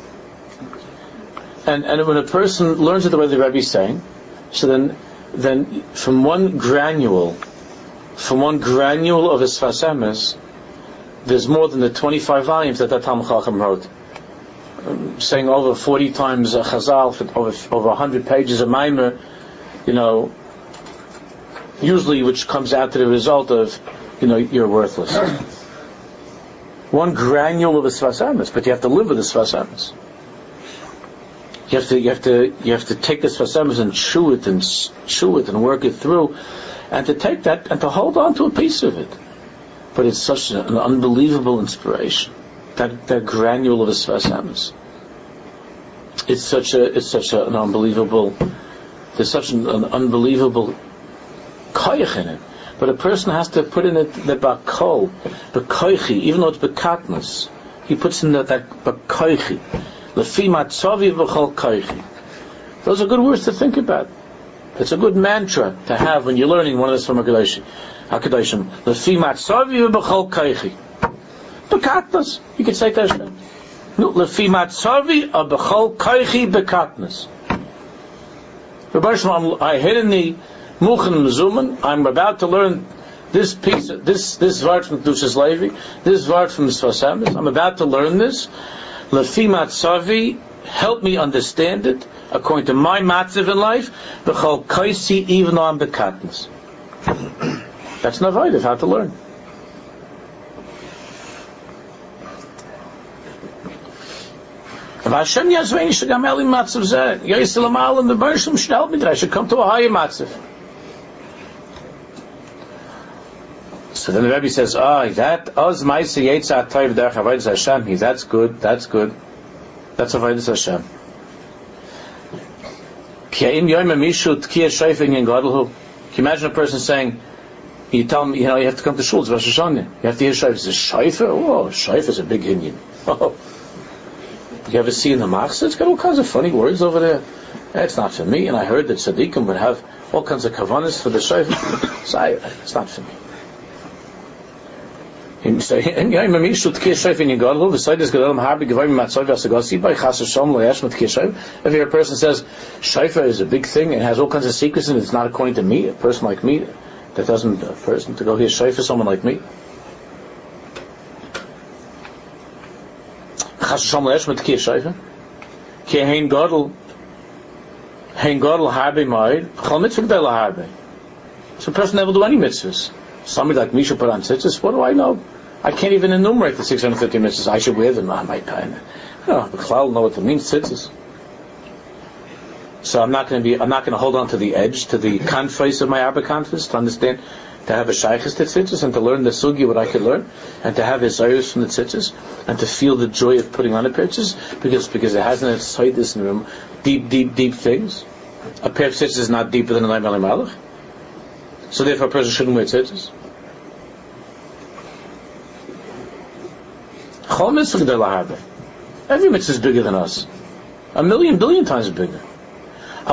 And and when a person learns it the way the Rebbe is saying, so then then from one granule, from one granule of his Sfas Emes, there's more than the twenty-five volumes that that Talmid Chacham wrote, um, saying over forty times a Chazal, over over one hundred pages of Maimer, you know, usually which comes out to the result of, you know, you're worthless. One granule of a Sfas Emes, but you have to live with the Sfas Emes. You have to, you have to, you have to take the Sfas Emes and chew it and chew it and work it through, and to take that and to hold on to a piece of it. But it's such an, an unbelievable inspiration. That that granule of a Sfas Emes. It's such a, it's such a, an unbelievable. There's such an, an unbelievable koyach in it. But a person has to put in it the bakol, the koichi, even though it's bekatnus. He puts in that that bakoichi. Lefi matzavi v'chol koichi. Those are good words to think about. It's a good mantra to have when you're learning one of the Swarma Kedoshim. Lefi matzavi v'chol koichi. Bekatnus. You could say that. No, lefi matzavi v'chol koichi bekatnus. I hid in the Muchen Mezuman. I'm about to learn this piece, this this word from Kedushas Levi, this word from the Sfas Emes. I'm about to learn this. Lefi matzavi, help me understand it according to my matzav in life. B'chol kaisi, even though I'm bekatnus. That's navayiv, how to learn. Hashem yazvein shagam eli matzav zeh. Yisrael amal and the Bershom should help me that I should come to a higher matzav. So then the Rebbe says, ah, that oz ma'aseh yetzat tov derech avodas Hashem. That's good. That's good. That's avodas Hashem. Can you imagine a person saying, you tell him, you know, you have to come to shul, it's Rosh Hashanah. You have to hear shayfa. He says, shayfa? Oh, shayfa is a big Indian. Oh. You ever see in the Machzor? It's got all kinds of funny words over there. It's not for me. And I heard that tzaddikim would have all kinds of kavanas for the shayfa. So I, it's not for me. If you hear a person says shayfa is a big thing and has all kinds of secrets and it's not according to me, a person like me, that doesn't, a person to go hear shayfa, someone like me. So a person never do any mitzvahs. Somebody like me should put on tzitzis. What do I know? I can't even enumerate the six hundred fifty mitzvahs. I should wear them. I might kind of. I don't know. The Klal know what it means, tzitzis. So I'm not going to be. I'm not going to hold on to the edge, to the confines of my Abba confidence, to understand, to have a shaykhis to tzitzis, and to learn the sugi what I could learn, and to have his ayus from the tzitzis, and to feel the joy of putting on the tzitzis, because because it has in its this in the room deep, deep, deep things. A pair of tzitzis is not deeper than a Laim Malach. So therefore a person shouldn't wear tzitzis. Every mitzvah is bigger than us. A million, billion times bigger. The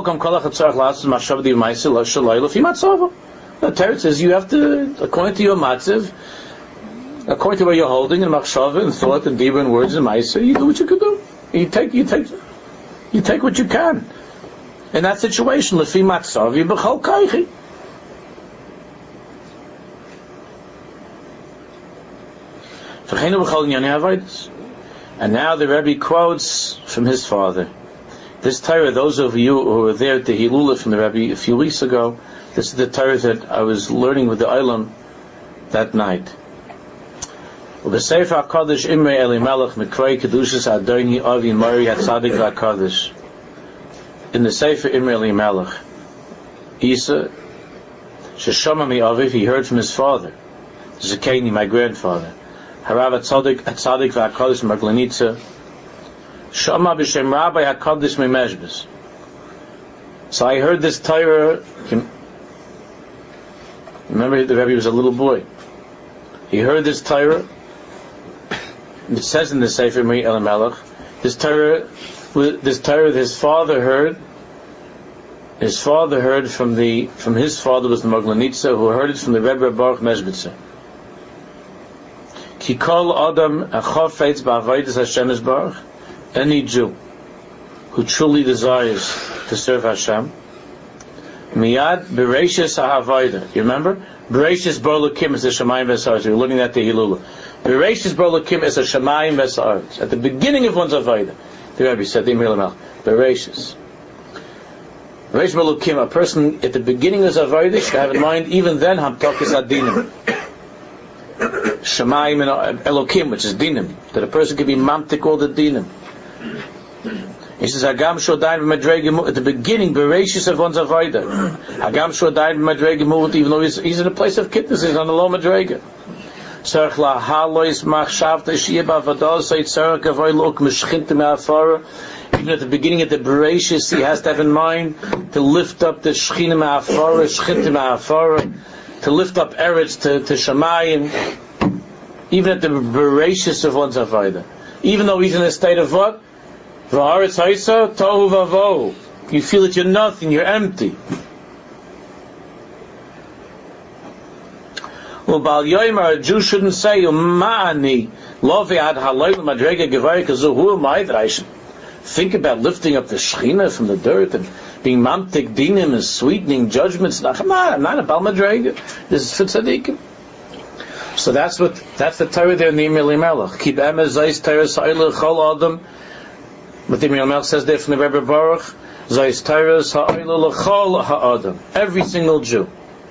Torah says you have to, according to your matzav, according to where you're holding, and machshava, and thought, and dibur, and words, and ma'aseh, you do what you can do. You take, you take, you take what you can. In that situation, lefi matzavi b'chol kaichi. And now the Rebbe quotes from his father. This Torah, those of you who were there at the Hilula from the Rebbe a few weeks ago, this is the Torah that I was learning with the Olam that night. In the Sefer HaKadosh Imrei Elimelech Mikroi Kedushas Adoni Avi Mori HaTzadik VaKadosh. In the Sefer Imrei Elimelech, Isa Sheshama Mi Aviv, he heard from his father, Zakeni, my grandfather. Harav Atzadik Atzadik VaHaKadosh Maglanitza Shama B'Shem Rabbi HaKadosh Memeshbes. So I heard this Torah. Remember, the Rebbe was a little boy. He heard this Torah. It says in the Sefer Mei Elimelech, this Torah, this Torah, his father heard. His father heard from the from his father was the Maglanitza, who heard it from the Rebbe Baruch Meshbitzer. Ki kol adam achafetz ba'avodas Hashem Yisbarach. Any Jew who truly desires to serve Hashem, miyad bereishis ha'avodah. You remember? Bereishis bar Elokim is the Shemayim v'Sa'aretz. We were looking at the Hilula. Bereishis bar Elokim is the Shemayim v'Sa'aretz. At the beginning of one's avodah, the Rebbe said, the Emir Lamel, Bereishis. Bereishis bar Elokim, a person at the beginning of his avodah should have in mind, even then, hamtokis adinim. Shemayim and Elokim, which is dinim, that a person can be mamtik all the dinim. He says, Hagam Shodayin v'Madrega, at the beginning, Bereshis of one's avodah. Hagam Shodayin v'Madrega, even though he's, he's in a place of kittness, he's on the low Madrega. Tzarech lahalois machshavta shiyeh b'avadah, say tzarech avoy lo'ok meshchinta me'afara. Even at the beginning of the Bereshis, he has to have in mind to lift up the Shechina me'afara, Shechinta me'afara, to lift up Eretz to, to Shemayim. Even at the Bereshis of one's avodah. Even though he's in a state of what? V'aretz haisa tohu vavohu. You feel that you're nothing, you're empty. Well, Bal Yomer, a Jew shouldn't say, Ma'ani, lo ve'ad halayl madrega gevari, because who am I that I should think about lifting up the Shechina from the dirt and being mamtik dinim and sweetening judgments? No, come on, I'm not a Bal Madrega. This is for tzaddikim. So that's what, that's the Torah there in the Emir Elimelech. Keep emes zayis Torah sa'ileh chol adam. But the Emir Elimelech says there from the Rebbe Baruch, zayis Torah sa'ileh chol ha'adam. Every single Jew.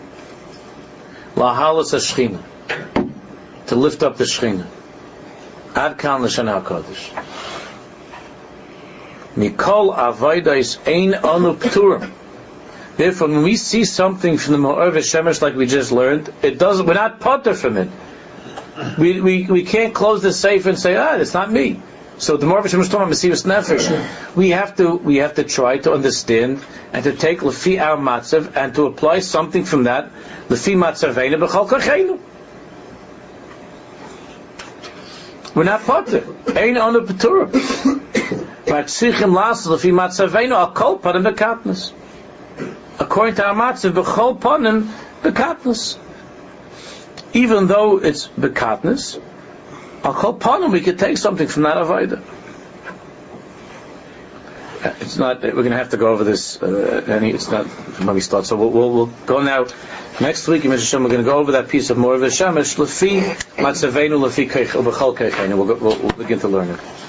Lahalas ha'shchina. To lift up the Shechina. Ad kan l'shan ha'kadosh. Mikol avaydais ein anu p'turim. Therefore, when we see something from the Ma'or V'Shemesh like we just learned, it doesn't. We're not potter from it. We we we can't close the safe and say, ah, it's not me. So the Ma'or V'Shemesh talking about Mesivus Nefesh. We have to we have to try to understand and to take lefi our matzav and to apply something from that lefi matzaveinu b'chol kachenu. We're not potter. Ein anu p'turim. V'atzichim las lefi matzaveinu al kol parim b'katnas. According to our matzav, b'chol panim b'katnas. Even though it's b'katnas, al kol panim we could take something from that avodah. It's not. We're going to have to go over this. Uh, and it's not when we start. So we'll, we'll, we'll go now. Next week, in Hashem, we're going to go over that piece of Ma'or V'Shemesh lefi matzaveinu lefi b'chol keichenu. We'll, we'll, we'll begin to learn it.